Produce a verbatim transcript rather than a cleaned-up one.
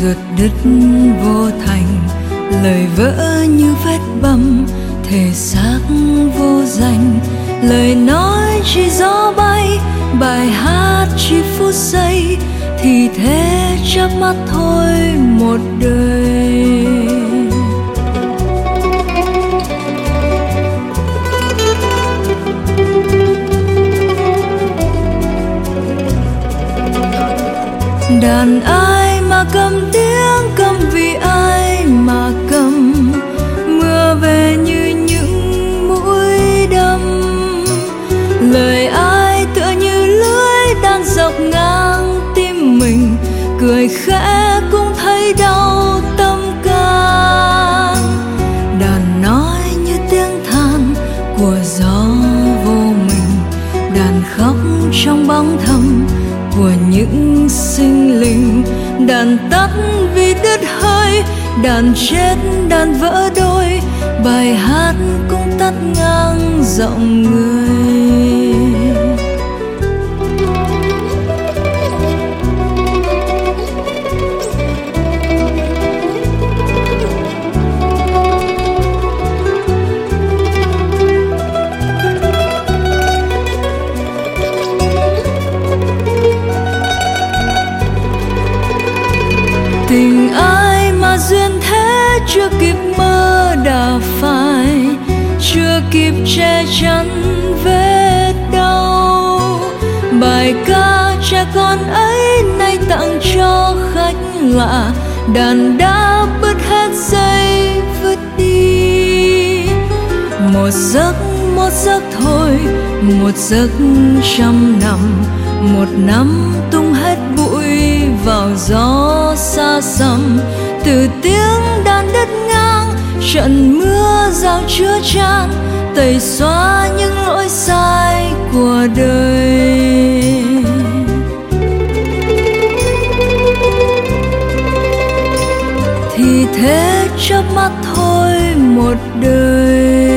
ruột đứt vô thành, lời vỡ như vết bầm, thể xác vô danh. Lời nói chỉ gió bay, bài hát chỉ phút giây, thì thế chớp mắt thôi một đời. Đàn ai mà cầm tiếng, cầm vì ai mà cầm. Mưa về như những mũi đâm, lời ai tựa như lưỡi đang dọc ngang tim mình. Cười khẽ cũng thấy đau tâm can. Đàn nói như tiếng than của gió vô mình, đàn khóc trong bóng thầm của những sinh linh. Đàn tắt vì đứt hơi, đàn chết đàn vỡ đôi, bài hát cũng tắt ngang giọng người. Tình ai mà duyên thế chưa kịp mơ đã phai, chưa kịp che chắn vết đau. Bài ca trẻ con ấy nay tặng cho khách lạ, đàn đã bứt hết dây vứt đi. Một giấc một giấc thôi, một giấc trăm năm, một năm tung hết bụi vào gió xa xăm. Từ tiếng đàn đứt ngang, trận mưa rào chứa chan, tẩy xóa những lỗi sai của đời. Thì thế chớp mắt thôi một đời.